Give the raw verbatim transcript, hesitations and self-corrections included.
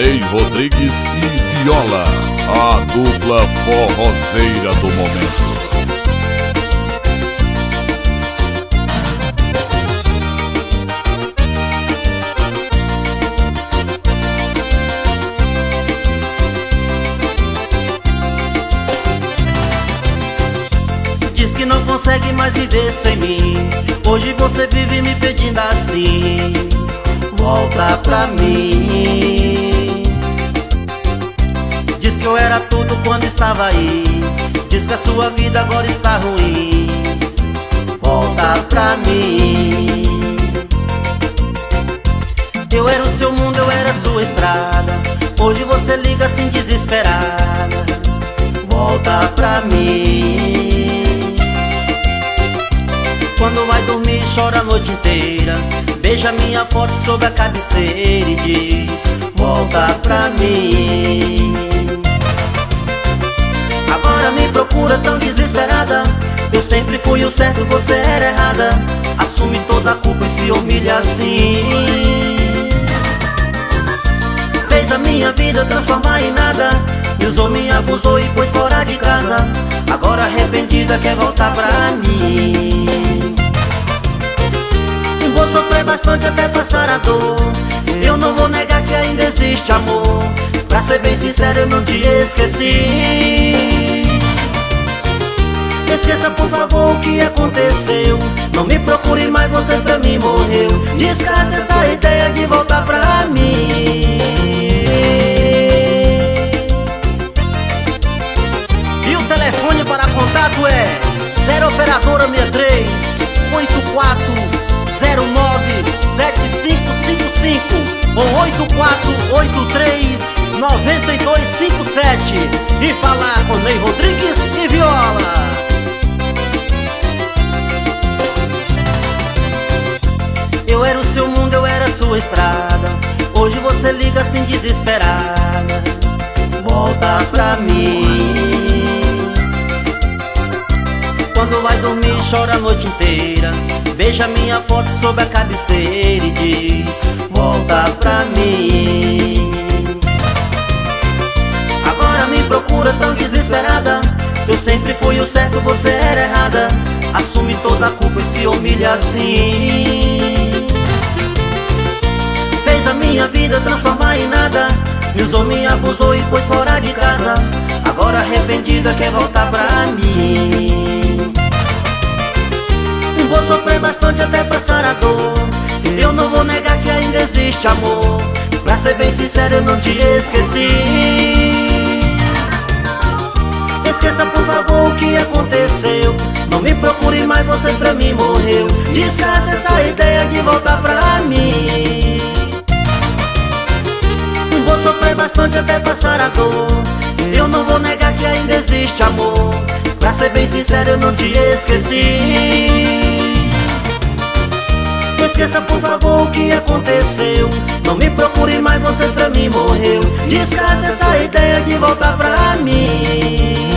Ney Rodrigues e Viola, a dupla forrozeira do momento. Diz que não consegue mais viver sem mim. Hoje você vive me pedindo assim: volta pra mim. Diz que eu era tudo quando estava aí. Diz que a sua vida agora está ruim. Volta pra mim. Eu era o seu mundo, eu era a sua estrada. Hoje você liga assim desesperada: volta pra mim. Quando vai dormir chora a noite inteira, beija minha foto sobre a cabeceira e diz: volta pra mim. Agora me procura tão desesperada. Eu sempre fui o certo, você era errada. Assume toda a culpa e se humilha assim. Fez a minha vida transformar em nada. Me usou, me abusou e pôs fora de casa. Agora arrependida quer voltar pra mim. Vou sofrer bastante até passar a dor. Eu não vou negar que ainda existe amor. Pra ser bem sincero, eu não te esqueci. Esqueça por favor o que aconteceu. Não me procure mais, você pra mim morreu. Descarta essa ideia de voltar pra mim. E o telefone para contato é zero operadora sessenta e três, oitenta e quatro, zero nove, sete cinco cinco cinco ou oito quatro oito três, nove dois cinco sete e falar com Ney Rodrigues e Viola. Eu era o seu mundo, eu era a sua estrada. Hoje você liga assim desesperada: volta pra mim. Quando vai dormir chora a noite inteira, beija minha foto sobre a cabeceira e diz: volta pra mim. Agora me procura tão desesperada. Eu sempre fui o certo, você era errada. Assume toda a culpa e se humilha assim. Fez a minha vida transformar em nada. Me usou, me abusou e pôs fora de casa. Agora arrependida quer voltar pra mim. Vou sofrer bastante até passar a dor. Eu não vou negar que ainda existe amor. Pra ser bem sincero, eu não te esqueci. Esqueça por favor o que aconteceu. Não me procure mais, você pra mim morreu. Descarta essa ideia de voltar pra mim. Vou sofrer bastante até passar a dor. Eu não vou negar que ainda existe amor. Pra ser bem sincero, eu não te esqueci. Esqueça por favor o que aconteceu. Não me procure mais, você pra mim morreu. Descarta essa ideia de voltar pra mim.